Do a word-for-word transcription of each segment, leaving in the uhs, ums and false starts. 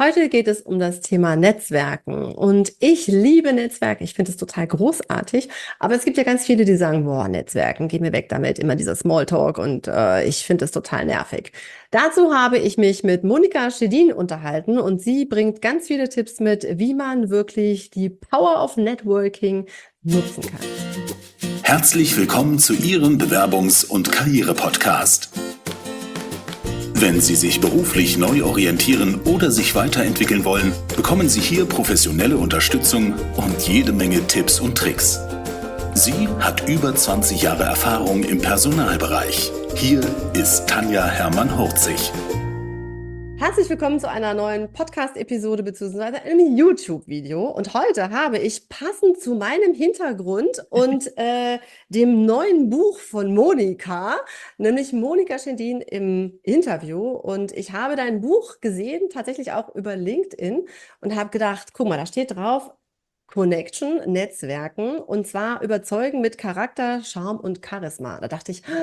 Heute geht es um das Thema Netzwerken und ich liebe Netzwerken. Ich finde es total großartig, aber es gibt ja ganz viele, die sagen, boah, Netzwerken, geh mir weg damit, immer dieser Smalltalk und äh, ich finde es total nervig. Dazu habe ich mich mit Monika Schedin unterhalten und sie bringt ganz viele Tipps mit, wie man wirklich die Power of Networking nutzen kann. Herzlich willkommen zu Ihrem Bewerbungs- und Karriere-Podcast. Wenn Sie sich beruflich neu orientieren oder sich weiterentwickeln wollen, bekommen Sie hier professionelle Unterstützung und jede Menge Tipps und Tricks. Sie hat über zwanzig Jahre Erfahrung im Personalbereich. Hier ist Tanja Hermann-Hurzig. Herzlich willkommen zu einer neuen Podcast-Episode bzw. einem YouTube-Video. Und heute habe ich passend zu meinem Hintergrund und äh, dem neuen Buch von Monika, nämlich Monika Schedin im Interview. Und ich habe dein Buch gesehen, tatsächlich auch über LinkedIn und habe gedacht, guck mal, da steht drauf, Connection, Netzwerken und zwar überzeugen mit Charakter, Charme und Charisma. Da dachte ich,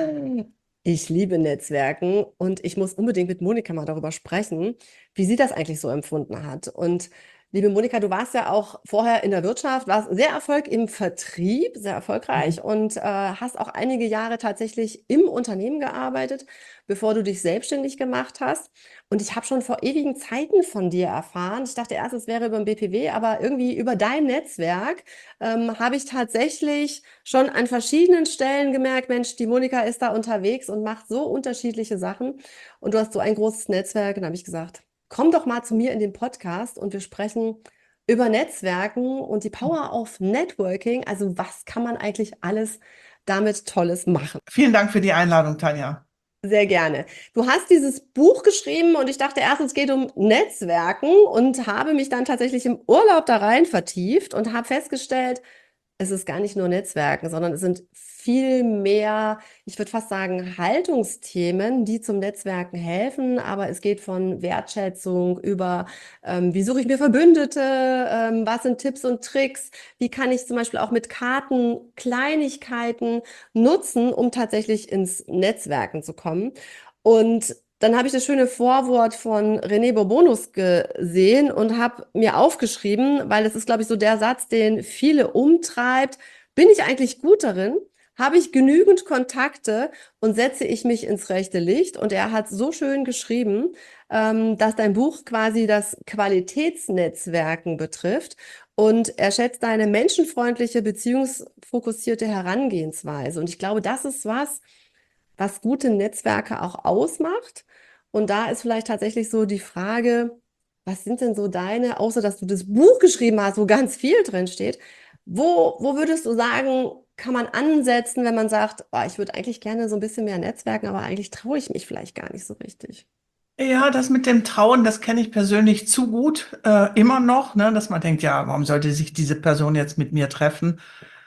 ich liebe Netzwerken und ich muss unbedingt mit Monika mal darüber sprechen, wie sie das eigentlich so empfunden hat. Und liebe Monika, du warst ja auch vorher in der Wirtschaft, warst sehr erfolgreich im Vertrieb, sehr erfolgreich und äh, hast auch einige Jahre tatsächlich im Unternehmen gearbeitet, bevor du dich selbstständig gemacht hast. Und ich habe schon vor ewigen Zeiten von dir erfahren. Ich dachte erst, es wäre über den B P W, aber irgendwie über dein Netzwerk ähm, habe ich tatsächlich schon an verschiedenen Stellen gemerkt, Mensch, die Monika ist da unterwegs und macht so unterschiedliche Sachen. Und du hast so ein großes Netzwerk. Und da habe ich gesagt, komm doch mal zu mir in den Podcast und wir sprechen über Netzwerken und die Power of Networking. Also was kann man eigentlich alles damit Tolles machen? Vielen Dank für die Einladung, Tanja. Sehr gerne. Du hast dieses Buch geschrieben und ich dachte erst, es geht um Netzwerken und habe mich dann tatsächlich im Urlaub da rein vertieft und habe festgestellt, es ist gar nicht nur Netzwerken, sondern es sind viel mehr, ich würde fast sagen, Haltungsthemen, die zum Netzwerken helfen. Aber es geht von Wertschätzung über, ähm, wie suche ich mir Verbündete, ähm, was sind Tipps und Tricks, wie kann ich zum Beispiel auch mit Karten Kleinigkeiten nutzen, um tatsächlich ins Netzwerken zu kommen. Und dann habe ich das schöne Vorwort von René Bourbonus gesehen und habe mir aufgeschrieben, weil es ist, glaube ich, so der Satz, den viele umtreibt. Bin ich eigentlich gut darin? Habe ich genügend Kontakte und setze ich mich ins rechte Licht? Und er hat so schön geschrieben, ähm, dass dein Buch quasi das Qualitätsnetzwerken betrifft. Und er schätzt deine menschenfreundliche, beziehungsfokussierte Herangehensweise. Und ich glaube, das ist was, was gute Netzwerke auch ausmacht. Und da ist vielleicht tatsächlich so die Frage, was sind denn so deine, außer dass du das Buch geschrieben hast, wo ganz viel drin steht, wo, wo würdest du sagen, kann man ansetzen, wenn man sagt, oh, ich würde eigentlich gerne so ein bisschen mehr netzwerken, aber eigentlich traue ich mich vielleicht gar nicht so richtig? Ja, das mit dem Trauen, das kenne ich persönlich zu gut, äh, immer noch, ne, dass man denkt, ja, warum sollte sich diese Person jetzt mit mir treffen?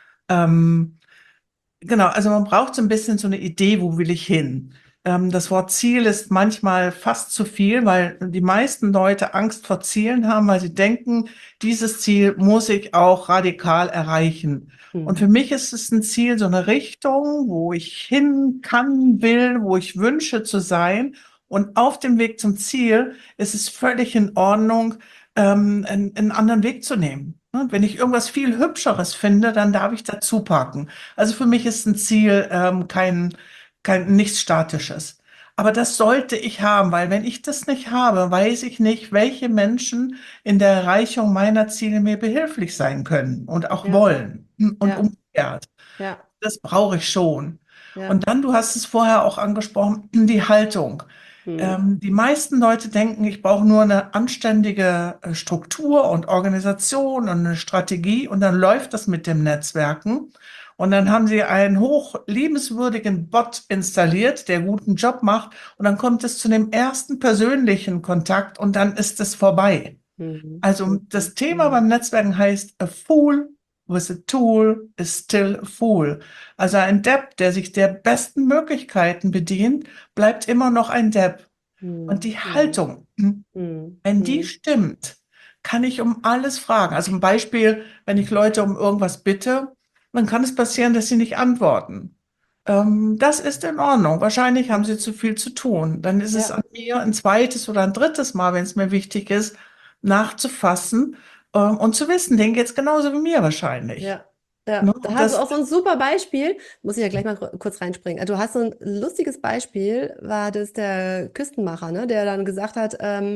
Ähm, genau, also man braucht so ein bisschen so eine Idee, wo will ich hin? Ähm, das Wort Ziel ist manchmal fast zu viel, weil die meisten Leute Angst vor Zielen haben, weil sie denken, dieses Ziel muss ich auch radikal erreichen. Und für Mhm. mich ist es ein Ziel, so eine Richtung, wo ich hin kann, will, wo ich wünsche zu sein. Und auf dem Weg zum Ziel ist es völlig in Ordnung, ähm, einen, einen anderen Weg zu nehmen. Ne? Wenn ich irgendwas viel Hübscheres finde, dann darf ich dazu packen. Also für mich ist ein Ziel ähm, kein, kein nichts Statisches. Aber das sollte ich haben, weil wenn ich das nicht habe, weiß ich nicht, welche Menschen in der Erreichung meiner Ziele mir behilflich sein können und auch Ja, wollen und ja, umgekehrt. ja, Das brauche ich schon. ja. Und dann, du hast es vorher auch angesprochen, die Haltung. Mhm. Ähm, die meisten Leute denken, ich brauche nur eine anständige äh, Struktur und Organisation und eine Strategie und dann läuft das mit dem Netzwerken. Und dann haben sie einen hoch liebenswürdigen Bot installiert, der guten Job macht. Und dann kommt es zu dem ersten persönlichen Kontakt und dann ist es vorbei. Mhm. Also Mhm. das Thema Mhm. beim Netzwerken heißt, a fool with a tool is still a fool. Also ein Depp, der sich der besten Möglichkeiten bedient, bleibt immer noch ein Depp. Und Mhm. die Mhm. Haltung, Mhm. wenn die Mhm. stimmt, kann ich um alles fragen. Also ein Beispiel, wenn ich Leute um irgendwas bitte, dann kann es passieren, dass sie nicht antworten. Ähm, das ist in Ordnung. Wahrscheinlich haben Ja, sie zu viel zu tun. Dann ist es ja. an mir ein zweites oder ein drittes Mal, wenn es mir wichtig ist, nachzufassen ähm, und zu wissen, denen geht's genauso wie mir wahrscheinlich. Ja, ja, Ne? da hast du Das, auch so ein super Beispiel. Muss ich ja gleich mal kur- kurz reinspringen. Du hast so ein lustiges Beispiel, war das der Küstenmacher, ne? Der dann gesagt hat, ähm,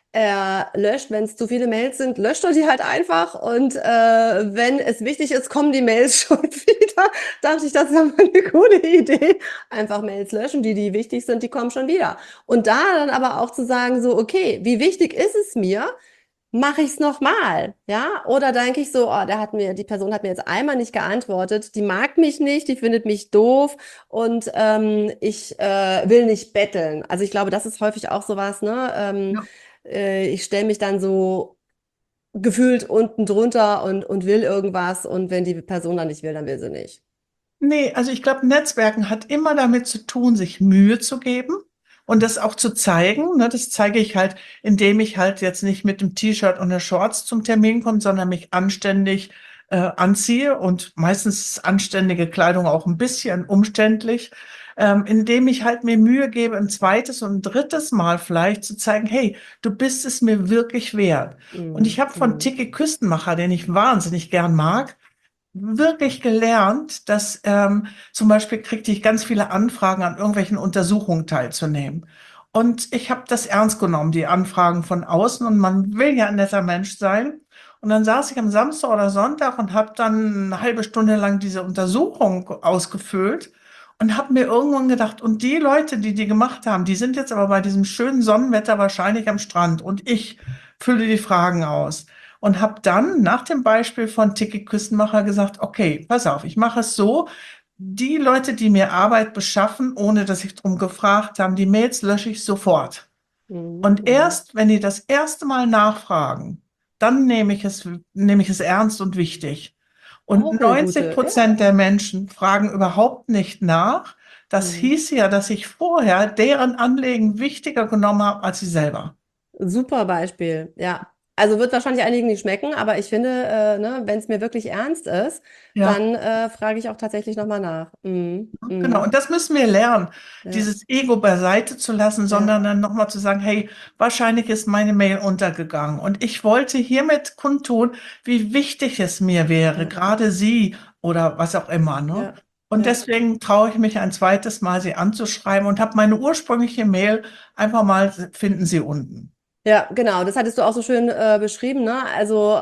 er löscht, wenn es zu viele Mails sind, löscht er die halt einfach und äh, wenn es wichtig ist, kommen die Mails schon wieder. Dachte ich, das ist ja mal eine gute Idee. Einfach Mails löschen, die, die wichtig sind, die kommen schon wieder. Und da dann aber auch zu sagen, so, okay, wie wichtig ist es mir? Mache ich es nochmal, ja? Oder denke ich so, oh, der hat mir, die Person hat mir jetzt einmal nicht geantwortet, die mag mich nicht, die findet mich doof und ähm, ich äh, will nicht betteln. Also ich glaube, das ist häufig auch sowas, ne? Ähm, ja. äh, ich stelle mich dann so gefühlt unten drunter und, und will irgendwas und wenn die Person dann nicht will, dann will sie nicht. Nee, also ich glaube, Netzwerken hat immer damit zu tun, sich Mühe zu geben und das auch zu zeigen. Ne? Das zeige ich halt, indem ich halt jetzt nicht mit dem T-Shirt und der Shorts zum Termin komme, sondern mich anständig äh, anziehe und meistens ist anständige Kleidung auch ein bisschen umständlich, ähm, indem ich halt mir Mühe gebe, ein zweites und ein drittes Mal vielleicht zu zeigen, hey, du bist es mir wirklich wert. Und ich Mhm. habe von Mhm. Tiki Küstenmacher, den ich wahnsinnig gern mag, wirklich gelernt, dass ähm, zum Beispiel kriegte ich ganz viele Anfragen, an irgendwelchen Untersuchungen teilzunehmen. Und ich habe das ernst genommen, die Anfragen von außen. Und man will ja ein netter Mensch sein. Und dann saß ich am Samstag oder Sonntag und habe dann eine halbe Stunde lang diese Untersuchung ausgefüllt und habe mir irgendwann gedacht, und die Leute, die die gemacht haben, die sind jetzt aber bei diesem schönen Sonnenwetter wahrscheinlich am Strand. Und ich fülle die Fragen aus und habe dann nach dem Beispiel von Tiki Küstenmacher gesagt, okay, pass auf, ich mache es so, die Leute, die mir Arbeit beschaffen, ohne dass ich drum gefragt habe, die Mails lösche ich sofort. Mhm. Und Mhm. erst, wenn die das erste Mal nachfragen, dann nehme ich es, nehme ich es ernst und wichtig. Und Auch eine neunzig gute, ja. Prozent der Menschen fragen überhaupt nicht nach. Das Mhm. hieß ja, dass ich vorher deren Anliegen wichtiger genommen habe als sie selber. Super Beispiel, ja. Also wird wahrscheinlich einigen nicht schmecken, aber ich finde, äh, ne, wenn es mir wirklich ernst ist, Ja. dann äh, frage ich auch tatsächlich nochmal nach. Mhm. Genau, Mhm. und das müssen wir lernen, Ja, dieses Ego beiseite zu lassen, ja, sondern dann nochmal zu sagen, hey, wahrscheinlich ist meine Mail untergegangen. Und ich wollte hiermit kundtun, wie wichtig es mir wäre, ja, gerade Sie oder was auch immer, ne? ja, Und ja. deswegen traue ich mich ein zweites Mal, Sie anzuschreiben und habe meine ursprüngliche Mail einfach mal, finden Sie unten. Ja, genau, das hattest du auch so schön äh, beschrieben, ne? Also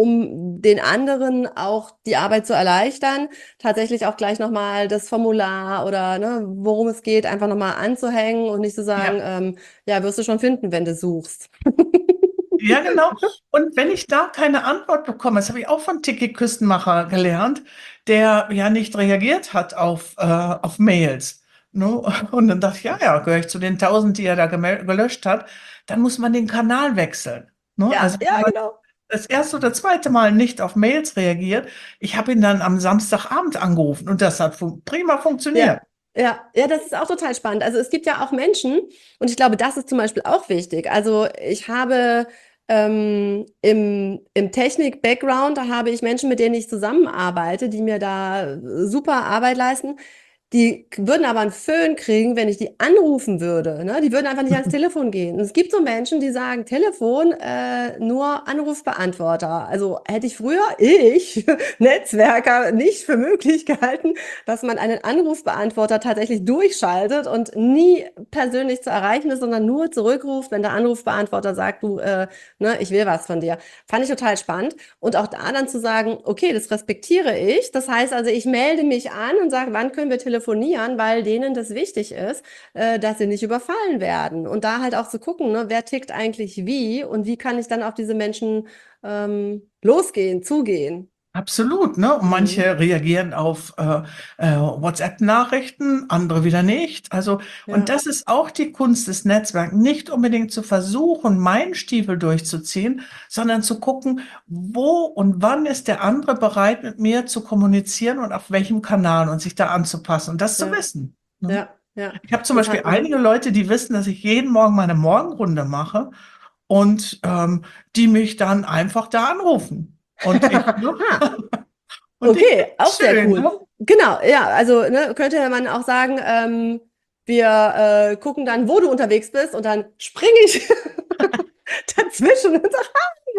um den anderen auch die Arbeit zu erleichtern, tatsächlich auch gleich nochmal das Formular oder ne, worum es geht, einfach nochmal anzuhängen und nicht zu sagen, Ja. ähm, ja, wirst du schon finden, wenn du suchst. Ja, genau. Und wenn ich da keine Antwort bekomme, das habe ich auch von Tiki Küstenmacher gelernt, der ja nicht reagiert hat auf, äh, auf Mails. Ne? Und dann dachte ich, ja, ja, gehöre ich zu den tausend, die er da gemel- gelöscht hat, dann muss man den Kanal wechseln. Ne? Ja, Also wenn ja, man genau. das erste oder zweite Mal nicht auf Mails reagiert, ich habe ihn dann am Samstagabend angerufen und das hat fun prima Ja, funktioniert. ja, ja, das ist auch total spannend. Also es gibt ja auch Menschen, und ich glaube, das ist zum Beispiel auch wichtig. Also ich habe ähm, im, im Technik-Background, da habe ich Menschen, mit denen ich zusammenarbeite, die mir da äh, super Arbeit leisten. Die würden aber einen Föhn kriegen, wenn ich die anrufen würde. Ne? Die würden einfach nicht ans Telefon gehen. Und es gibt so Menschen, die sagen, Telefon, äh, nur Anrufbeantworter. Also hätte ich früher, ich, Netzwerker, nicht für möglich gehalten, dass man einen Anrufbeantworter tatsächlich durchschaltet und nie persönlich zu erreichen ist, sondern nur zurückruft, wenn der Anrufbeantworter sagt, du, äh, ne, ich will was von dir. Fand ich total spannend. Und auch da dann zu sagen, okay, das respektiere ich. Das heißt also, ich melde mich an und sage, wann können wir telefonieren, weil denen das wichtig ist, äh, dass sie nicht überfallen werden. Und da halt auch zu gucken, ne, wer tickt eigentlich wie und wie kann ich dann auf diese Menschen ähm, losgehen, zugehen. Absolut, ne? Und Mhm. manche reagieren auf äh, äh, WhatsApp-Nachrichten, andere wieder nicht. Also, und Ja, das ist auch die Kunst des Netzwerks, nicht unbedingt zu versuchen, meinen Stiefel durchzuziehen, sondern zu gucken, wo und wann ist der andere bereit, mit mir zu kommunizieren und auf welchem Kanal und sich da anzupassen und das zu ja, wissen. Ne? ja, ja. Ich habe zum Das Beispiel hat, mhm. einige Leute, die wissen, dass ich jeden Morgen meine Morgenrunde mache und ähm, die mich dann einfach da anrufen. Und ich, ne? Ha, Und ich finde okay, es auch sehr schön, cool. ne? Genau, ja, also ne, könnte man auch sagen, ähm, wir äh, gucken dann, wo du unterwegs bist und dann springe ich dazwischen und sage,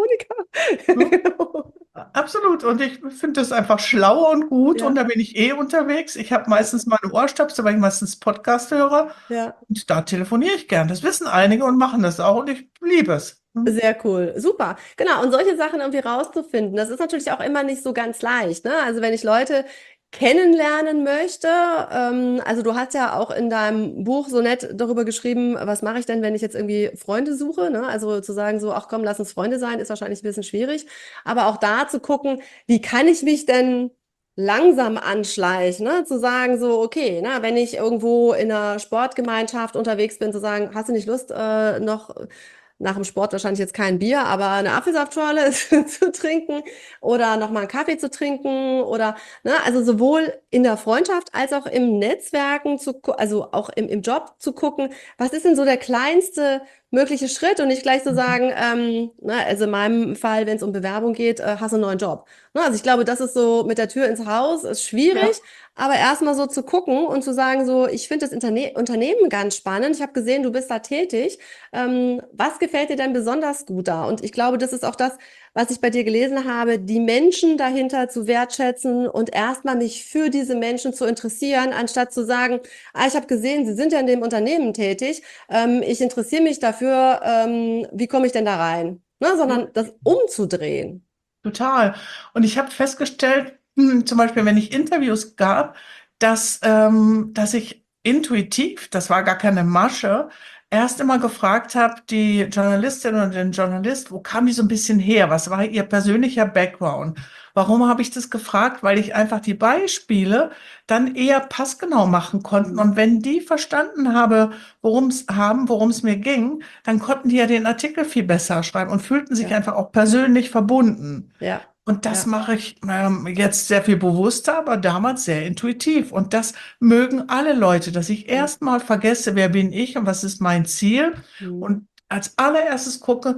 ah, Ne? Monika. Absolut. Und ich finde das einfach schlau und gut. Und Ja, da bin ich eh unterwegs. Ich habe meistens meine Ohrstöpsel, weil ich meistens Podcast höre. ja. Und da telefoniere ich gern. Das wissen einige und machen das auch. Und ich liebe es. Hm? Sehr cool, super. Genau, und solche Sachen irgendwie rauszufinden, das ist natürlich auch immer nicht so ganz leicht, ne? Also wenn ich Leute kennenlernen möchte, ähm, also du hast ja auch in deinem Buch so nett darüber geschrieben, was mache ich denn, wenn ich jetzt irgendwie Freunde suche, ne? Also zu sagen so, ach komm, lass uns Freunde sein, ist wahrscheinlich ein bisschen schwierig, aber auch da zu gucken, wie kann ich mich denn langsam anschleichen, ne? Zu sagen so, okay, ne, wenn ich irgendwo in einer Sportgemeinschaft unterwegs bin, zu sagen, hast du nicht Lust, äh, noch nach dem Sport wahrscheinlich jetzt kein Bier, aber eine Apfelsaftschorle zu trinken oder nochmal einen Kaffee zu trinken oder, ne, also sowohl in der Freundschaft als auch im Netzwerken zu, gu- also auch im, im Job zu gucken, was ist denn so der kleinste mögliche Schritt und nicht gleich zu sagen, ähm, ne, also in meinem Fall, wenn es um Bewerbung geht, äh, hast du einen neuen Job. Ne, also ich glaube, das ist so mit der Tür ins Haus, ist Ja, schwierig, aber erstmal so zu gucken und zu sagen, so, ich finde das Interne Unternehmen ganz spannend. Ich habe gesehen, du bist da tätig. Ähm, was gefällt dir denn besonders gut da? Und ich glaube, das ist auch das, was ich bei dir gelesen habe, die Menschen dahinter zu wertschätzen und erstmal mich für diese Menschen zu interessieren, anstatt zu sagen, ah, ich habe gesehen, Sie sind ja in dem Unternehmen tätig. Ähm, ich interessiere mich dafür, ähm, wie komme ich denn da rein? Ne, sondern das umzudrehen. total. Und ich habe festgestellt, hm, zum Beispiel, wenn ich Interviews gab, dass, ähm, dass ich intuitiv, das war gar keine Masche, erst immer gefragt habe, die Journalistin oder den Journalist, wo kam die so ein bisschen her? Was war ihr persönlicher Background? Warum habe ich das gefragt? Weil ich einfach die Beispiele dann eher passgenau machen konnten. Mhm. Und wenn die verstanden habe, worum es haben, worum es mir ging, dann konnten die ja den Artikel viel besser schreiben und fühlten sich Ja, einfach auch persönlich verbunden. ja, Und das ja, mache ich ähm, jetzt sehr viel bewusster, aber damals sehr intuitiv. Und das mögen alle Leute, dass ich ja. erstmal vergesse, wer bin ich und was ist mein Ziel. Mhm. Und als allererstes gucke,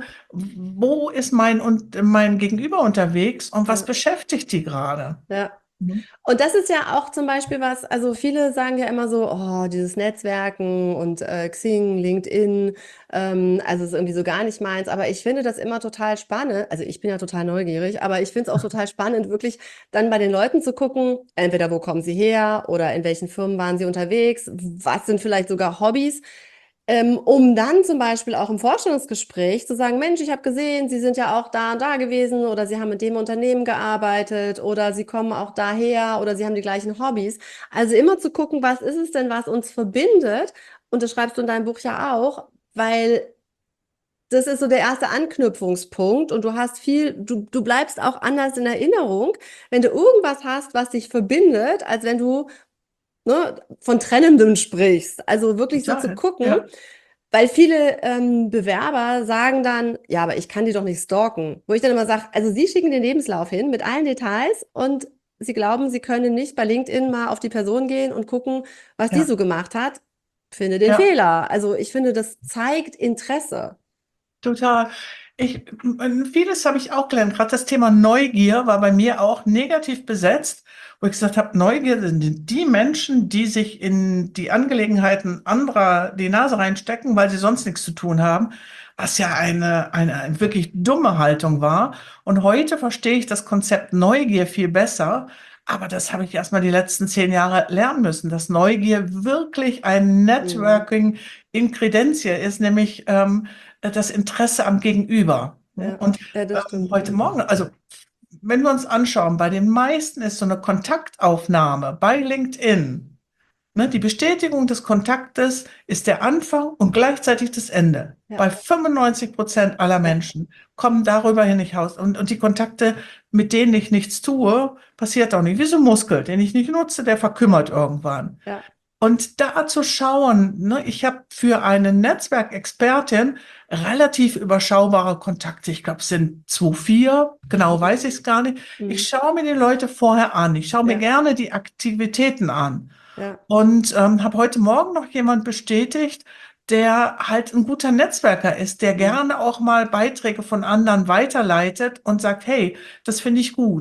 wo ist mein, und mein Gegenüber unterwegs und was Ja, beschäftigt die gerade. ja. Mhm. Und das ist ja auch zum Beispiel was, also viele sagen ja immer so, oh, dieses Netzwerken und äh, Xing, LinkedIn, ähm, also ist irgendwie so gar nicht meins. Aber ich finde das immer total spannend. Also ich bin ja total neugierig, aber ich finde es auch total spannend, wirklich dann bei den Leuten zu gucken, entweder wo kommen sie her oder in welchen Firmen waren sie unterwegs, was sind vielleicht sogar Hobbys. Ähm, um dann zum Beispiel auch im Vorstellungsgespräch zu sagen, Mensch, ich habe gesehen, Sie sind ja auch da und da gewesen oder Sie haben mit dem Unternehmen gearbeitet oder Sie kommen auch daher oder Sie haben die gleichen Hobbys. Also immer zu gucken, was ist es denn, was uns verbindet? Und das schreibst du in deinem Buch ja auch, weil das ist so der erste Anknüpfungspunkt und du hast viel, du, du bleibst auch anders in Erinnerung, wenn du irgendwas hast, was dich verbindet, als wenn du ne, von Trennendem sprichst. Also wirklich so zu Total. gucken, Ja, weil viele ähm, Bewerber sagen dann, ja, aber ich kann die doch nicht stalken. Wo ich dann immer sage, also sie schicken den Lebenslauf hin mit allen Details und sie glauben, sie können nicht bei LinkedIn mal auf die Person gehen und gucken, was die ja, so gemacht hat. Finde den ja. Fehler. Also ich finde, das zeigt Interesse. Total. Ich, m- vieles habe ich auch gelernt. Gerade das Thema Neugier war bei mir auch negativ besetzt, wo ich gesagt habe, Neugier sind die Menschen, die sich in die Angelegenheiten anderer die Nase reinstecken, weil sie sonst nichts zu tun haben, was ja eine, eine, eine wirklich dumme Haltung war. Und heute verstehe ich das Konzept Neugier viel besser. Aber das habe ich erst mal die letzten zehn Jahre lernen müssen, dass Neugier wirklich ein Mhm. Networking in Credentia ist, nämlich ähm, äh, das Interesse am Gegenüber. Ne? Ja, Und ja, das ähm, stimmt. heute Morgen, also wenn wir uns anschauen, bei den meisten ist so eine Kontaktaufnahme bei LinkedIn, ne, die Bestätigung des Kontaktes ist der Anfang und gleichzeitig das Ende. Ja, Bei fünfundneunzig Prozent aller ja, Menschen kommen darüber hin nicht raus. Und, und die Kontakte, mit denen ich nichts tue, passiert auch nicht. Wie so ein Muskel, den ich nicht nutze, der verkümmert irgendwann. ja. Und da zu schauen, ne, ich habe für eine Netzwerkexpertin relativ überschaubare Kontakte. Ich glaube, es sind zwei, vier, genau Mhm. weiß ich es gar nicht. Ich Mhm. schaue mir die Leute vorher an. Ich schaue mir Ja, gerne die Aktivitäten an. ja. Und ähm, habe heute Morgen noch jemand bestätigt, der halt ein guter Netzwerker ist, der Mhm. gerne auch mal Beiträge von anderen weiterleitet und sagt, hey, das finde ich gut.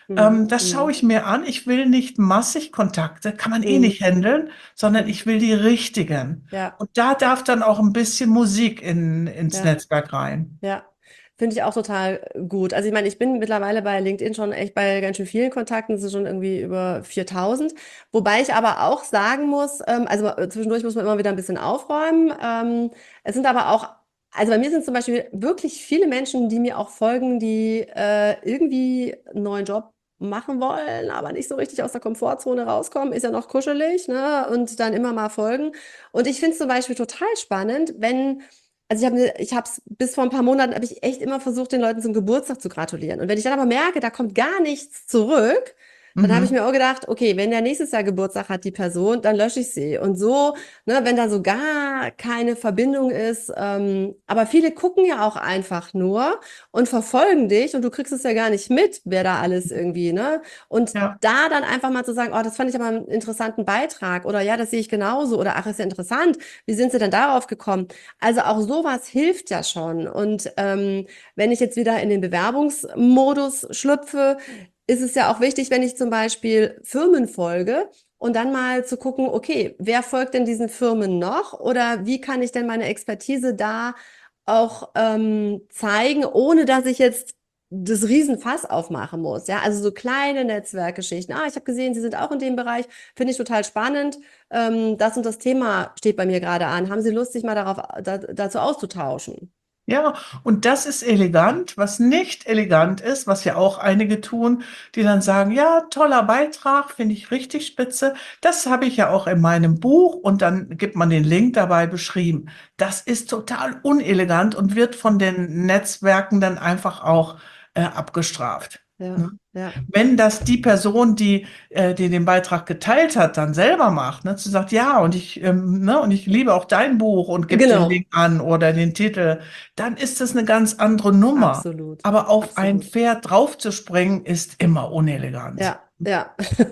Mhm. Ähm, das schaue Mhm. ich mir an. Ich will nicht massig Kontakte, kann man eh Mhm. nicht handeln, sondern Mhm. ich will die richtigen. Ja, Und da darf dann auch ein bisschen Musik in, ins ja. Netzwerk rein. Ja, finde ich auch total gut. Also ich meine, ich bin mittlerweile bei LinkedIn schon echt bei ganz schön vielen Kontakten, es sind schon irgendwie über viertausend. Wobei ich aber auch sagen muss, ähm, also äh, zwischendurch muss man immer wieder ein bisschen aufräumen. Ähm, es sind aber auch, also bei mir sind zum Beispiel wirklich viele Menschen, die mir auch folgen, die äh, irgendwie einen neuen Job machen wollen, aber nicht so richtig aus der Komfortzone rauskommen, ist ja noch kuschelig, ne? Und dann immer mal folgen. Und ich finde es zum Beispiel total spannend, wenn also ich habe ne, ich habe es bis vor ein paar Monaten habe ich echt immer versucht, den Leuten zum Geburtstag zu gratulieren. Und wenn ich dann aber merke, da kommt gar nichts zurück, dann habe ich Mhm. mir auch gedacht, okay, wenn der nächstes Jahr Geburtstag hat, die Person, dann lösche ich sie. Und so, ne, wenn da so gar keine Verbindung ist, ähm, aber viele gucken ja auch einfach nur und verfolgen dich und du kriegst es ja gar nicht mit, wer da alles irgendwie, ne? Und Ja. da dann einfach mal zu sagen, oh, das fand ich aber einen interessanten Beitrag oder ja, das sehe ich genauso oder ach, ist ja interessant. Wie sind Sie denn darauf gekommen? Also auch sowas hilft ja schon. Und ähm, wenn ich jetzt wieder in den Bewerbungsmodus schlüpfe, ist es ja auch wichtig, wenn ich zum Beispiel Firmen folge und dann mal zu gucken, okay, wer folgt denn diesen Firmen noch oder wie kann ich denn meine Expertise da auch ähm, zeigen, ohne dass ich jetzt das Riesenfass aufmachen muss. Ja, also so kleine Netzwerkgeschichten. Ah, ich habe gesehen, Sie sind auch in dem Bereich, finde ich total spannend. Ähm, das und das Thema steht bei mir gerade an. Haben Sie Lust, sich mal darauf, da, dazu auszutauschen? Ja, und das ist elegant. Was nicht elegant ist, was ja auch einige tun, die dann sagen, ja, toller Beitrag, finde ich richtig spitze. Das habe ich ja auch in meinem Buch und dann gibt man den Link dabei beschrieben. Das ist total unelegant und wird von den Netzwerken dann einfach auch äh, abgestraft. Ja, Ne? ja, Wenn das die Person, die, äh, die den Beitrag geteilt hat, dann selber macht, ne, zu sagt, ja, und ich, ähm, ne, und ich liebe auch dein Buch und gibt den genau, Link an oder den Titel, dann ist das eine ganz andere Nummer. absolut, Aber auf ein absolut. Pferd draufzuspringen, ist immer unelegant. Ja, ja,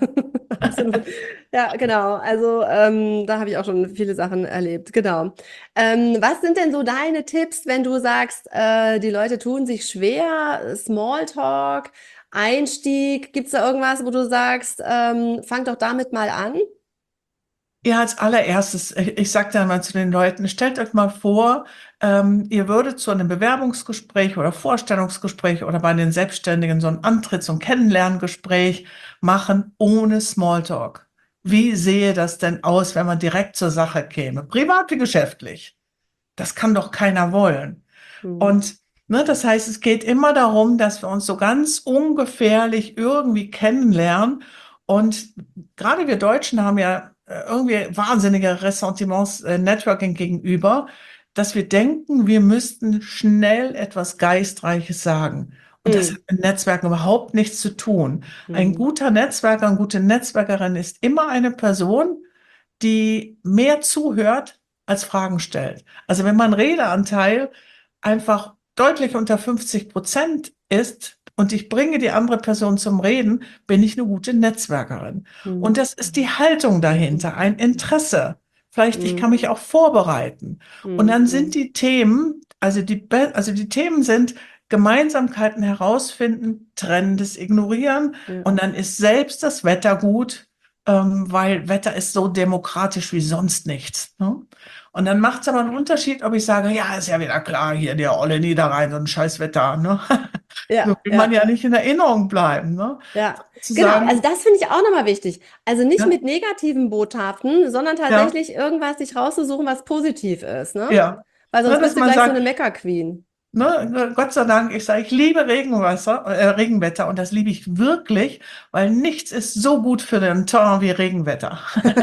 absolut. Ja, genau. Also ähm, da habe ich auch schon viele Sachen erlebt. Genau. Ähm, was sind denn so deine Tipps, wenn du sagst, äh, die Leute tun sich schwer, Smalltalk, Einstieg? Gibt es da irgendwas, wo du sagst, ähm, fang doch damit mal an? Ja, als allererstes, ich, ich sage dann mal zu den Leuten, stellt euch mal vor, ähm, ihr würdet zu einem Bewerbungsgespräch oder Vorstellungsgespräch oder bei den Selbstständigen so ein Antritts- und Kennenlerngespräch machen ohne Smalltalk. Wie sehe das denn aus, wenn man direkt zur Sache käme? Privat wie geschäftlich? Das kann doch keiner wollen. Hm. Und ne, das heißt, es geht immer darum, dass wir uns so ganz ungefährlich irgendwie kennenlernen. Und gerade wir Deutschen haben ja äh, irgendwie wahnsinnige Ressentiments äh, Networking gegenüber, dass wir denken, wir müssten schnell etwas Geistreiches sagen. Und das hat Hm. mit Netzwerken überhaupt nichts zu tun. Ein Hm. guter Netzwerker, eine gute Netzwerkerin ist immer eine Person, die mehr zuhört als Fragen stellt. Also wenn mein Redeanteil einfach deutlich unter fünfzig Prozent ist und ich bringe die andere Person zum Reden, bin ich eine gute Netzwerkerin. Und Hm. das ist die Haltung dahinter, ein Interesse. Vielleicht, ich Hm. kann mich auch vorbereiten. Und Hm. dann sind Hm. die Themen, also die, Be- also die Themen sind Gemeinsamkeiten herausfinden, Trennendes ignorieren. Ja. Und dann ist selbst das Wetter gut, ähm, weil Wetter ist so demokratisch wie sonst nichts. Ne? Und dann macht es aber einen Unterschied, ob ich sage, ja, ist ja wieder klar, hier der olle Niederrhein, so ein scheiß Wetter. Ne? Ja, So will man ja. ja nicht in Erinnerung bleiben. Ne? Ja, Zu genau. Also sagen, das finde ich auch nochmal wichtig. Also nicht ja, mit negativen Botschaften, sondern ja, tatsächlich irgendwas sich rauszusuchen, was positiv ist, ne? ja. Weil Ne, sonst dass bist du man gleich so sagt, eine Mecker-Queen. ne, Gott sei Dank, ich sage, ich liebe Regenwasser, äh, Regenwetter und das liebe ich wirklich, weil nichts ist so gut für den Teint wie Regenwetter.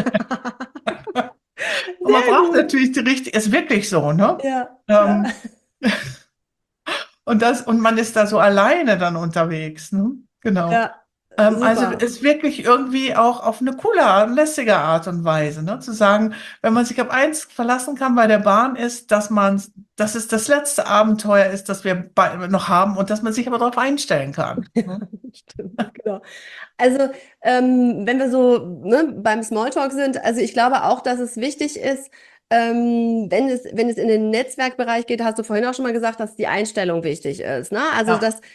Und man Sehr braucht gut. natürlich die richtige, ist wirklich so, ne? Ja, ja. Ähm, Und das, und man ist da so alleine dann unterwegs, ne? Genau. Ja, Ähm, also super. ist wirklich irgendwie auch auf eine coole, lässige Art und Weise, ne? Zu sagen, wenn man sich auf eins verlassen kann bei der Bahn, ist, dass man, dass es das letzte Abenteuer ist, das wir bei, noch haben und dass man sich aber darauf einstellen kann. Ne? Stimmt, genau. Also, ähm, wenn wir so ne, beim Smalltalk sind, also ich glaube auch, dass es wichtig ist, ähm, wenn es, wenn es in den Netzwerkbereich geht, hast du vorhin auch schon mal gesagt, dass die Einstellung wichtig ist. Ne? Also, Ja, dass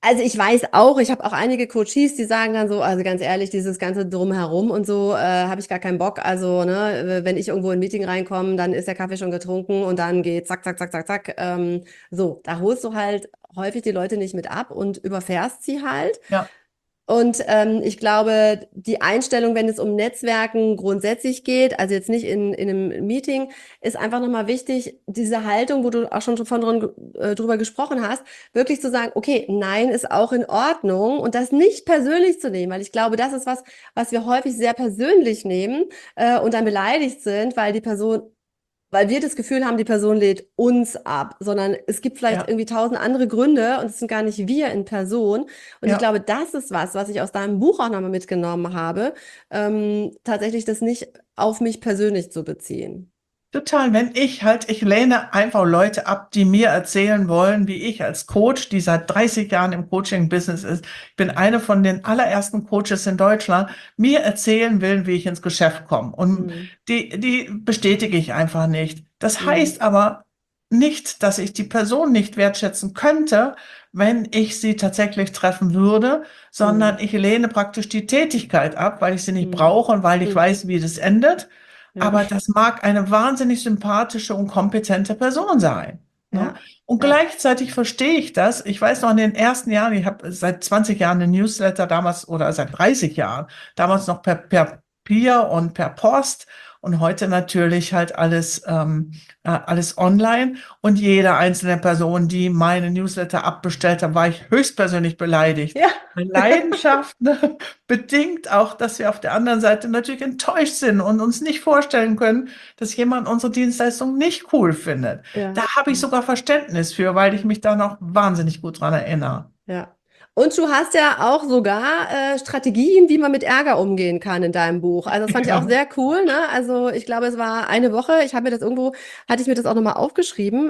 Also ich weiß auch, ich habe auch einige Coaches, die sagen dann so, also ganz ehrlich, dieses ganze Drumherum und so, äh, habe ich gar keinen Bock. Also, ne, wenn ich irgendwo in ein Meeting reinkomme, dann ist der Kaffee schon getrunken und dann geht zack, zack, zack, zack, zack. Ähm, so, da holst du halt häufig die Leute nicht mit ab und überfährst sie halt. Ja, Und ähm, ich glaube, die Einstellung, wenn es um Netzwerken grundsätzlich geht, also jetzt nicht in, in einem Meeting, ist einfach nochmal wichtig, diese Haltung, wo du auch schon von drin, äh, drüber gesprochen hast, wirklich zu sagen, okay, nein ist auch in Ordnung und das nicht persönlich zu nehmen, weil ich glaube, das ist was, was wir häufig sehr persönlich nehmen äh, und dann beleidigt sind, weil die Person weil wir das Gefühl haben, die Person lädt uns ab, sondern es gibt vielleicht ja, irgendwie tausend andere Gründe und es sind gar nicht wir in Person. Und ich ja. glaube, das ist was, was ich aus deinem Buch auch nochmal mitgenommen habe, ähm, tatsächlich das nicht auf mich persönlich zu beziehen. Total, wenn ich halt, ich lehne einfach Leute ab, die mir erzählen wollen, wie ich als Coach, die seit dreißig Jahren im Coaching-Business ist, ich bin eine von den allerersten Coaches in Deutschland, mir erzählen will, wie ich ins Geschäft komme. Und Mhm. die, die bestätige ich einfach nicht. Das Mhm. heißt aber nicht, dass ich die Person nicht wertschätzen könnte, wenn ich sie tatsächlich treffen würde, sondern Mhm. ich lehne praktisch die Tätigkeit ab, weil ich sie nicht Mhm. brauche und weil ich Mhm. weiß, wie das endet. Ja, Aber das mag eine wahnsinnig sympathische und kompetente Person sein. Ne? ja, Und ja. gleichzeitig verstehe ich das. Ich weiß noch in den ersten Jahren, ich habe seit zwanzig Jahren einen Newsletter damals oder seit dreißig Jahren, damals noch per, per Papier und per Post und heute natürlich halt alles, ähm, äh, alles online. Und jede einzelne Person, die meine Newsletter abbestellt hat, war ich höchstpersönlich beleidigt. Ja. Meine Leidenschaft, ne, bedingt auch, dass wir auf der anderen Seite natürlich enttäuscht sind und uns nicht vorstellen können, dass jemand unsere Dienstleistung nicht cool findet. Ja. Da habe ich sogar Verständnis für, weil ich mich da noch wahnsinnig gut dran erinnere. Ja. Und du hast ja auch sogar äh, Strategien, wie man mit Ärger umgehen kann in deinem Buch. Also das fand ich auch Ja. sehr cool, ne? Also ich glaube, es war eine Woche. Ich habe mir das irgendwo, hatte ich mir das auch nochmal aufgeschrieben.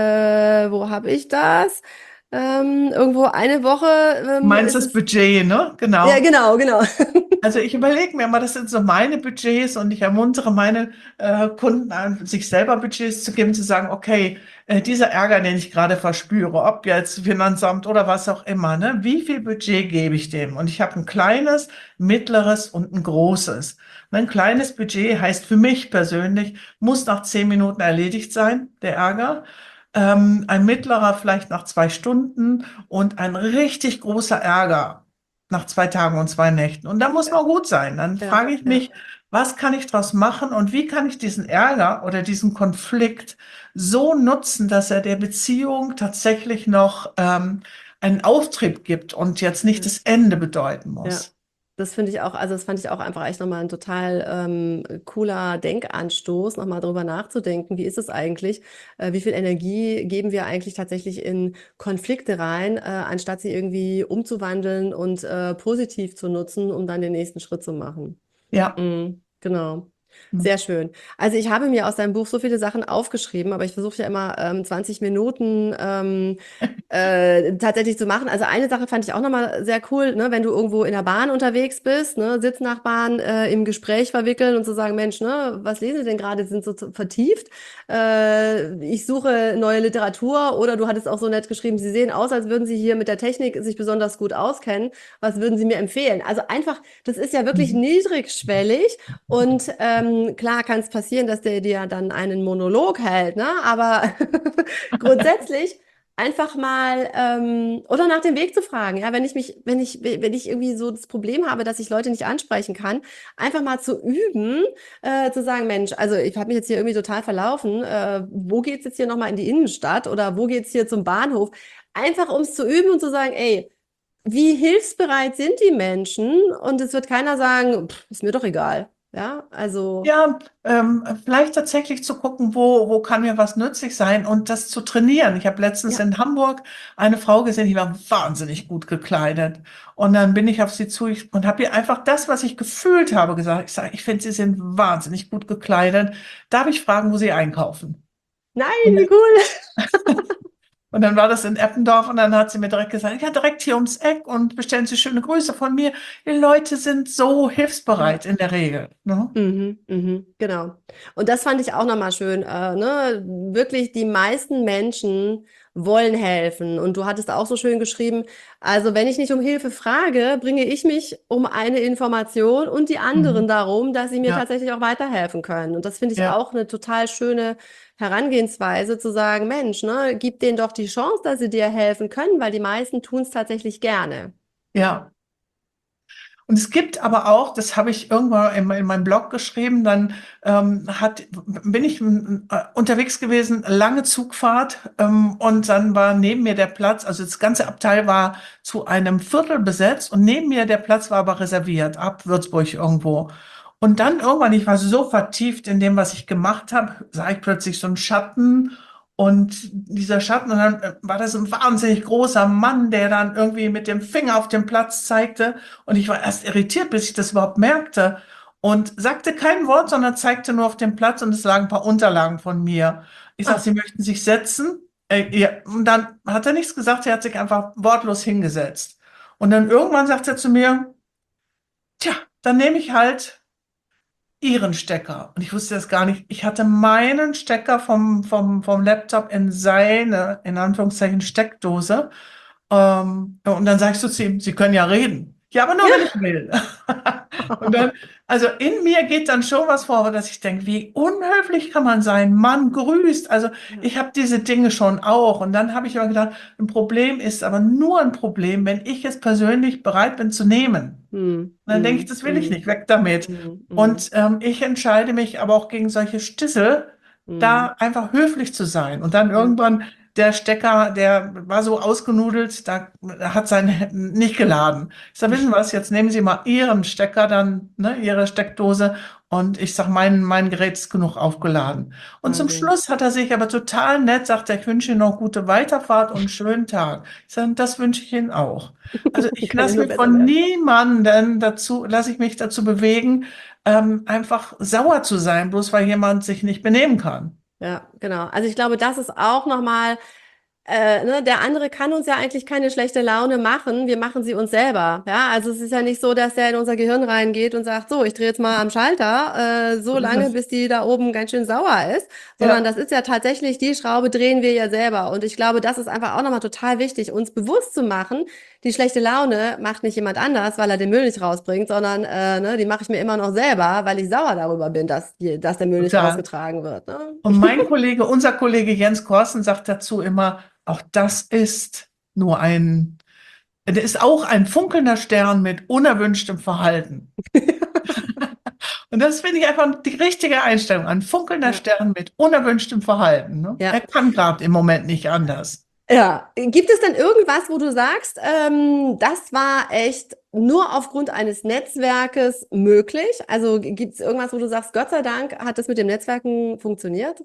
Äh, wo habe ich das? Ähm, irgendwo eine Woche Du ähm, meinst ist das es. Budget, ne? Ja, Genau. genau, genau. Also ich überlege mir mal, das sind so meine Budgets und ich ermuntere meine äh, Kunden an, sich selber Budgets zu geben, zu sagen, okay, äh, dieser Ärger, den ich gerade verspüre, ob jetzt Finanzamt oder was auch immer, ne, wie viel Budget gebe ich dem? Und ich habe ein kleines, mittleres und ein großes. Ein kleines Budget heißt für mich persönlich, muss nach zehn Minuten erledigt sein, der Ärger. Ähm, ein mittlerer vielleicht nach zwei Stunden und ein richtig großer Ärger nach zwei Tagen und zwei Nächten. Und da muss man gut sein. Dann Ja, frage ich ja. mich, was kann ich daraus machen und wie kann ich diesen Ärger oder diesen Konflikt so nutzen, dass er der Beziehung tatsächlich noch ähm, einen Auftrieb gibt und jetzt nicht Ja. das Ende bedeuten Ja, muss. das finde ich auch, also das fand ich auch einfach echt nochmal ein total ähm, cooler Denkanstoß, nochmal drüber nachzudenken, wie ist es eigentlich, äh, wie viel Energie geben wir eigentlich tatsächlich in Konflikte rein, äh, anstatt sie irgendwie umzuwandeln und äh, positiv zu nutzen, um dann den nächsten Schritt zu machen. Ja. Mhm, genau. Sehr schön. Also ich habe mir aus deinem Buch so viele Sachen aufgeschrieben, aber ich versuche ja immer ähm, zwanzig Minuten ähm, äh, tatsächlich zu machen. Also eine Sache fand ich auch nochmal sehr cool, ne, wenn du irgendwo in der Bahn unterwegs bist, ne, Sitznachbarn äh, im Gespräch verwickeln und zu sagen, Mensch, ne, was lesen Sie denn gerade? Sie sind so vertieft. Äh, ich suche neue Literatur oder du hattest auch so nett geschrieben, Sie sehen aus, als würden Sie hier mit der Technik sich besonders gut auskennen. Was würden Sie mir empfehlen? Also einfach, das ist ja wirklich Mhm. niedrigschwellig und ähm, klar kann es passieren, dass der dir dann einen Monolog hält, ne? Aber grundsätzlich einfach mal ähm, oder nach dem Weg zu fragen, ja, wenn ich mich, wenn ich, wenn ich irgendwie so das Problem habe, dass ich Leute nicht ansprechen kann, einfach mal zu üben, äh, zu sagen, Mensch, also ich habe mich jetzt hier irgendwie total verlaufen, äh, wo geht's jetzt hier nochmal in die Innenstadt oder wo geht's hier zum Bahnhof? Einfach um es zu üben und zu sagen, ey, wie hilfsbereit sind die Menschen? Und es wird keiner sagen, pff, ist mir doch egal. Ja, also, Ja, ähm, vielleicht tatsächlich zu gucken, wo, wo kann mir was nützlich sein und das zu trainieren. Ich habe letztens ja. in Hamburg eine Frau gesehen, die war wahnsinnig gut gekleidet. Und dann bin ich auf sie zu ich, und habe ihr einfach das, was ich gefühlt habe, gesagt. Ich sage, ich finde, sie sind wahnsinnig gut gekleidet. Darf ich fragen, wo sie einkaufen? Nein, Und wie cool. Und dann war das in Eppendorf und dann hat sie mir direkt gesagt, ja, direkt hier ums Eck und bestellen Sie schöne Grüße von mir. Die Leute sind so Ja. hilfsbereit in der Regel. Ne? Mhm, mhm, genau. Und das fand ich auch nochmal schön. Äh, ne? Wirklich, die meisten Menschen wollen helfen. Und du hattest auch so schön geschrieben, also wenn ich nicht um Hilfe frage, bringe ich mich um eine Information und die anderen Mhm. darum, dass sie mir Ja, tatsächlich auch weiterhelfen können. Und das finde ich ja, auch eine total schöne Herangehensweise, zu sagen, Mensch, ne, gib denen doch die Chance, dass sie dir helfen können, weil die meisten tun es tatsächlich gerne. ja. Und es gibt aber auch, das habe ich irgendwann in, in meinem Blog geschrieben, dann ähm, hat, bin ich äh, unterwegs gewesen, lange Zugfahrt, ähm, und dann war neben mir der Platz, also das ganze Abteil war zu einem Viertel besetzt und neben mir der Platz war aber reserviert, ab Würzburg irgendwo. Und dann irgendwann, ich war so vertieft in dem, was ich gemacht habe, sah ich plötzlich so einen Schatten. Und dieser Schatten, und dann äh, war das ein wahnsinnig großer Mann, der dann irgendwie mit dem Finger auf den Platz zeigte. Und ich war erst irritiert, bis ich das überhaupt merkte. Und sagte kein Wort, sondern zeigte nur auf den Platz und es lagen ein paar Unterlagen von mir. Ich sag, Ah, Sie möchten sich setzen? Äh, ja. Und dann hat er nichts gesagt, er hat sich einfach wortlos hingesetzt. Und dann irgendwann sagt er zu mir, tja, dann nehme ich halt Ihren Stecker. Und ich wusste das gar nicht. Ich hatte meinen Stecker vom, vom, vom Laptop in seine, in Anführungszeichen, Steckdose. Ähm, und dann sage ich so zu ihm, Sie können ja reden. Ja, aber nur, wenn ich will. Und dann, also in mir geht dann schon was vor, dass ich denke, wie unhöflich kann man sein? Mann grüßt. Also ja. ich habe diese Dinge schon auch. Und dann habe ich aber gedacht, ein Problem ist aber nur ein Problem, wenn ich es persönlich bereit bin zu nehmen. Hm, Und dann denke ich, hm, das will ich hm, nicht, weg damit. hm, hm, Und ähm, ich entscheide mich aber auch gegen solche Stissel, hm. da einfach höflich zu sein. Und dann Ja, irgendwann der Stecker, der war so ausgenudelt, da hat sein nicht geladen. Ich sage, wissen Sie was, jetzt nehmen Sie mal Ihren Stecker, dann, ne, Ihre Steckdose. Und ich sage, mein, mein Gerät ist genug aufgeladen. Und zum Wahnsinn. Schluss hat er sich aber total nett, sagt er, ich wünsche Ihnen noch gute Weiterfahrt und einen schönen Tag. Ich sage, das wünsche ich Ihnen auch. Also ich Kann ja lasse nur mich besser von werden. niemandem dazu, lasse ich mich dazu bewegen, ähm, einfach sauer zu sein, bloß weil jemand sich nicht benehmen kann. Ja, genau. Also ich glaube, das ist auch nochmal, äh, ne, der andere kann uns ja eigentlich keine schlechte Laune machen, wir machen sie uns selber. Ja, also es ist ja nicht so, dass der in unser Gehirn reingeht und sagt, so, ich drehe jetzt mal am Schalter, äh, so So ist lange, es. bis die da oben ganz schön sauer ist, sondern Ja, das ist ja tatsächlich, die Schraube drehen wir ja selber. Und ich glaube, das ist einfach auch nochmal total wichtig, uns bewusst zu machen, die schlechte Laune macht nicht jemand anders, weil er den Müll nicht rausbringt, sondern äh, ne, die mache ich mir immer noch selber, weil ich sauer darüber bin, dass, die, dass der Müll nicht total. rausgetragen wird. Ne? Und mein Kollege, unser Kollege Jens Korsen sagt dazu immer, auch das ist nur ein, der ist auch ein funkelnder Stern mit unerwünschtem Verhalten. Und das finde ich einfach die richtige Einstellung. Ein funkelnder Ja. Stern mit unerwünschtem Verhalten. Ne? Er Ja. kann gerade im Moment nicht anders. Ja, gibt es denn irgendwas, wo du sagst, ähm, das war echt nur aufgrund eines Netzwerkes möglich? Also gibt es irgendwas, wo du sagst, Gott sei Dank hat das mit dem Netzwerken funktioniert?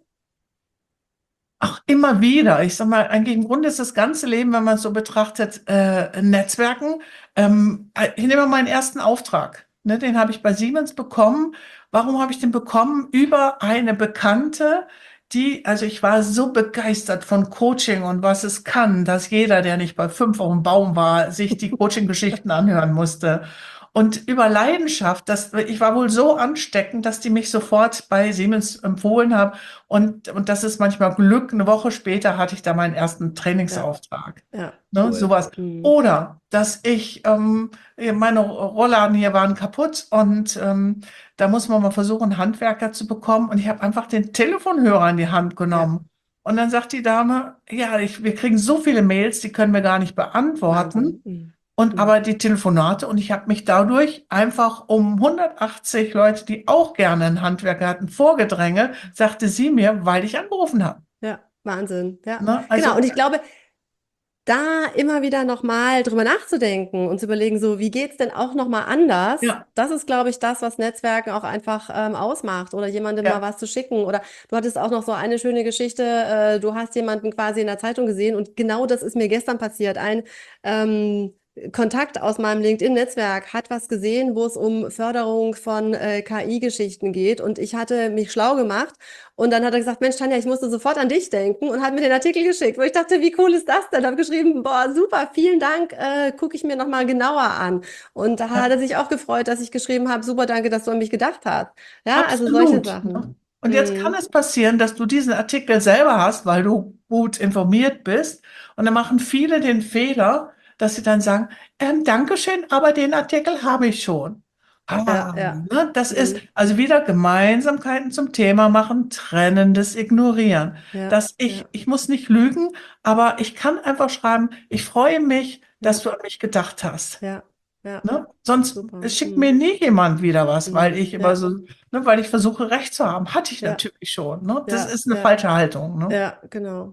Ach, immer wieder. Ich sag mal, eigentlich im Grunde ist das ganze Leben, wenn man es so betrachtet, äh, Netzwerken. Ähm, ich nehme mal meinen ersten Auftrag. Ne, den habe ich bei Siemens bekommen. Warum habe ich den bekommen? Über eine Bekannte, die, also ich war so begeistert von Coaching und was es kann, dass jeder, der nicht bei fünf auf dem Baum war, sich die Coaching-Geschichten anhören musste. Und über Leidenschaft, das, ich war wohl so ansteckend, dass die mich sofort bei Siemens empfohlen haben. Und, und das ist manchmal Glück. Eine Woche später hatte ich da meinen ersten Ja, Trainingsauftrag. ja, Ne, cool. sowas. Mhm. Oder dass ich, ähm, meine Rollladen hier waren kaputt und ähm, da muss man mal versuchen, einen Handwerker zu bekommen. Und ich habe einfach den Telefonhörer in die Hand Ja, genommen. Und dann sagt die Dame, ja, ich, wir kriegen so viele Mails, die können wir gar nicht beantworten. Wahnsinn. Mhm. Und Mhm. aber die Telefonate und ich habe mich dadurch einfach um hundertachtzig Leute, die auch gerne einen Handwerker hatten, vorgedrängt, sagte sie mir, weil ich angerufen habe. Ja, Wahnsinn. Ja, Ne? genau. Also, Und ich glaube, da immer wieder nochmal drüber nachzudenken und zu überlegen, so, wie geht's denn auch nochmal anders? ja, Das ist, glaube ich, das, was Netzwerken auch einfach ähm, ausmacht oder jemandem mal ja, was zu schicken. Oder du hattest auch noch so eine schöne Geschichte, äh, du hast jemanden quasi in der Zeitung gesehen und genau das ist mir gestern passiert. Ein ähm, Kontakt aus meinem LinkedIn-Netzwerk hat was gesehen, wo es um Förderung von äh, K I-Geschichten geht und ich hatte mich schlau gemacht und dann hat er gesagt, Mensch, Tanja, ich musste sofort an dich denken und hat mir den Artikel geschickt, wo ich dachte, wie cool ist das denn? Habe geschrieben, boah, super, vielen Dank, äh, gucke ich mir nochmal genauer an. Und da hat ja, er sich auch gefreut, dass ich geschrieben habe, super, danke, dass du an mich gedacht hast. Ja, also solche absolut. Sachen. Ne? Und jetzt kann Mhm. es passieren, dass du diesen Artikel selber hast, weil du gut informiert bist. Und dann machen viele den Fehler, dass sie dann sagen, ähm, Dankeschön, aber den Artikel habe ich schon. Ja, Ah, ja. ne? Das ist Mhm. also wieder Gemeinsamkeiten zum Thema machen, trennendes Ignorieren. Ja, Dass ich, ja, ich muss nicht lügen, aber ich kann einfach schreiben, ich freue mich, dass ja, du an mich gedacht hast. ja, ja. Ne? Sonst Super. schickt mir Mhm. nie jemand wieder was, weil Mhm. ich immer Ja, so, ne, weil ich versuche, Recht zu haben. Hatte ich ja, natürlich schon. Ne? Das ja, ist eine ja, falsche Haltung. Ne? ja, genau.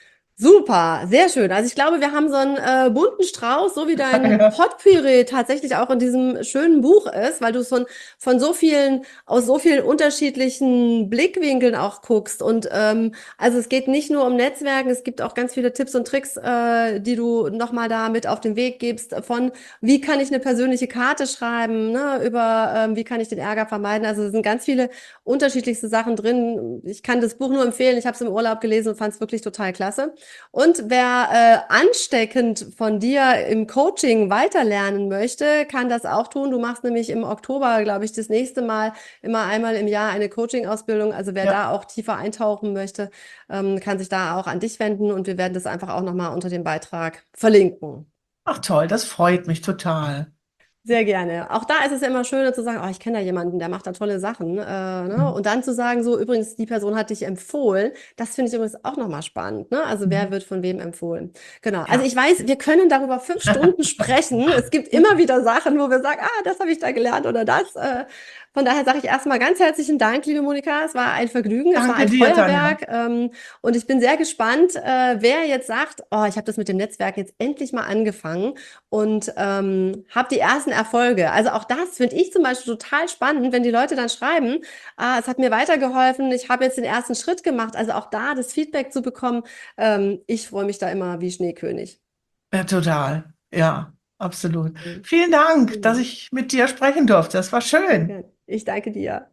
Super, sehr schön. Also ich glaube, wir haben so einen äh, bunten Strauß, so wie dein Ja. Potpourri tatsächlich auch in diesem schönen Buch ist, weil du es von, von so vielen, aus so vielen unterschiedlichen Blickwinkeln auch guckst. Und ähm, also es geht nicht nur um Netzwerken, es gibt auch ganz viele Tipps und Tricks, äh, die du nochmal da mit auf den Weg gibst, von wie kann ich eine persönliche Karte schreiben, ne, über ähm, wie kann ich den Ärger vermeiden. Also es sind ganz viele unterschiedlichste Sachen drin. Ich kann das Buch nur empfehlen. Ich habe es im Urlaub gelesen und fand es wirklich total klasse. Und wer äh, ansteckend von dir im Coaching weiterlernen möchte, kann das auch tun. Du machst nämlich im Oktober, glaube ich, das nächste Mal immer einmal im Jahr eine Coaching-Ausbildung. Also wer Ja. da auch tiefer eintauchen möchte, ähm, kann sich da auch an dich wenden und wir werden das einfach auch nochmal unter dem Beitrag verlinken. Ach toll, das freut mich total. Sehr gerne. Auch da ist es ja immer schöner zu sagen, oh, ich kenne da jemanden, der macht da tolle Sachen. Äh, ne? Mhm. Und dann zu sagen, so übrigens, die Person hat dich empfohlen. Das finde ich übrigens auch nochmal spannend. Ne? Also wer Mhm. wird von wem empfohlen? Genau. Also Ja. ich weiß, wir können darüber fünf Stunden sprechen. Es gibt immer wieder Sachen, wo wir sagen, ah, das habe ich da gelernt oder das. Äh, von daher sage ich erstmal ganz herzlichen Dank, liebe Monika. Es war ein Vergnügen, es war Danke ein dir, Tanja. Feuerwerk. Ähm, und ich bin sehr gespannt, äh, wer jetzt sagt, oh, ich habe das mit dem Netzwerk jetzt endlich mal angefangen und ähm, habe die ersten Erfolge. Also auch das finde ich zum Beispiel total spannend, wenn die Leute dann schreiben, ah, es hat mir weitergeholfen, ich habe jetzt den ersten Schritt gemacht. Also auch da das Feedback zu bekommen, ähm, ich freue mich da immer wie Schneekönig. Ja, total. Ja, absolut. Mhm. Vielen Dank, dass Mhm. ich mit dir sprechen durfte. Das war schön. Ja, ich danke dir.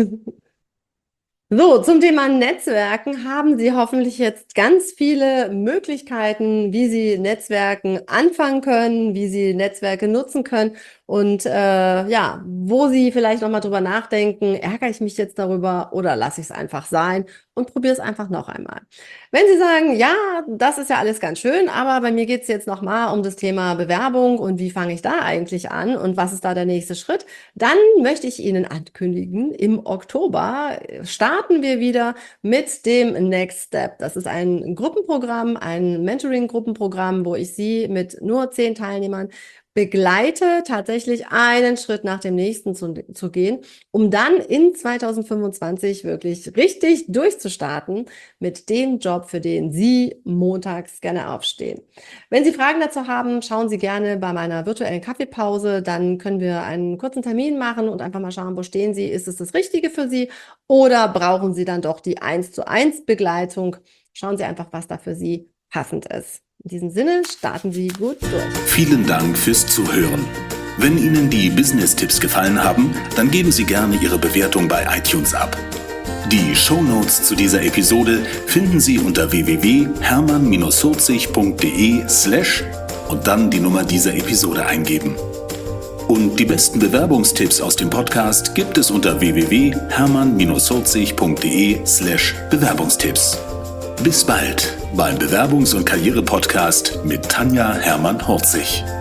So, zum Thema Netzwerken haben Sie hoffentlich jetzt ganz viele Möglichkeiten, wie Sie Netzwerken anfangen können, wie Sie Netzwerke nutzen können und äh, ja, wo Sie vielleicht nochmal drüber nachdenken, ärgere ich mich jetzt darüber oder lasse ich es einfach sein und probiere es einfach noch einmal. Wenn Sie sagen, ja, das ist ja alles ganz schön, aber bei mir geht es jetzt nochmal um das Thema Bewerbung und wie fange ich da eigentlich an und was ist da der nächste Schritt, dann möchte ich Ihnen ankündigen, im Oktober starten wir wieder mit dem Next Step. Das ist ein Gruppenprogramm, ein Mentoring-Gruppenprogramm, wo ich Sie mit nur zehn Teilnehmern begleite, tatsächlich einen Schritt nach dem nächsten zu, zu gehen, um dann in zweitausendfünfundzwanzig wirklich richtig durchzustarten mit dem Job, für den Sie montags gerne aufstehen. Wenn Sie Fragen dazu haben, schauen Sie gerne bei meiner virtuellen Kaffeepause. Dann können wir einen kurzen Termin machen und einfach mal schauen, wo stehen Sie? Ist es das Richtige für Sie? Oder brauchen Sie dann doch die eins zu eins Begleitung? Schauen Sie einfach, was da für Sie passend ist. In diesem Sinne, starten Sie gut durch. Vielen Dank fürs Zuhören. Wenn Ihnen die Business-Tipps gefallen haben, dann geben Sie gerne Ihre Bewertung bei iTunes ab. Die Shownotes zu dieser Episode finden Sie unter w w w punkt hermann vierzig punkt de slash und dann die Nummer dieser Episode eingeben. Und die besten Bewerbungstipps aus dem Podcast gibt es unter w w w punkt hermann vierzig punkt de slash Bewerbungstipps. Bis bald beim Bewerbungs- und Karriere-Podcast mit Tanja Hermann-Horzig.